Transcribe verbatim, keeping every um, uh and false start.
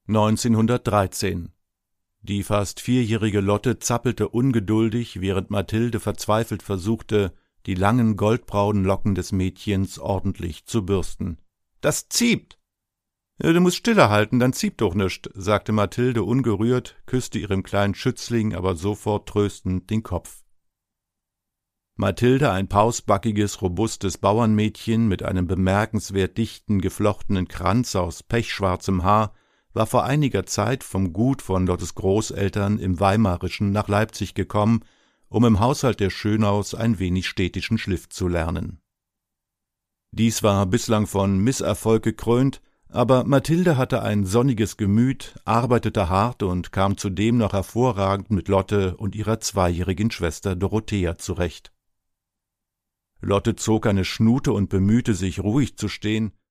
neunzehnhundertdreizehn. Die fast vierjährige Lotte zappelte ungeduldig, während Mathilde verzweifelt versuchte, die langen goldbraunen Locken des Mädchens ordentlich zu bürsten. »Das zieht!« »Ja, du musst stille halten, dann zieht doch nischt«, sagte Mathilde ungerührt, küsste ihrem kleinen Schützling aber sofort tröstend den Kopf. Mathilde, ein pausbackiges, robustes Bauernmädchen mit einem bemerkenswert dichten, geflochtenen Kranz aus pechschwarzem Haar, war vor einiger Zeit vom Gut von Lottes Großeltern im Weimarischen nach Leipzig gekommen, um im Haushalt der Schönaus ein wenig städtischen Schliff zu lernen. Dies war bislang von Misserfolg gekrönt, aber Mathilde hatte ein sonniges Gemüt, arbeitete hart und kam zudem noch hervorragend mit Lotte und ihrer zweijährigen Schwester Dorothea zurecht. Lotte zog eine Schnute und bemühte sich, ruhig zu stehen,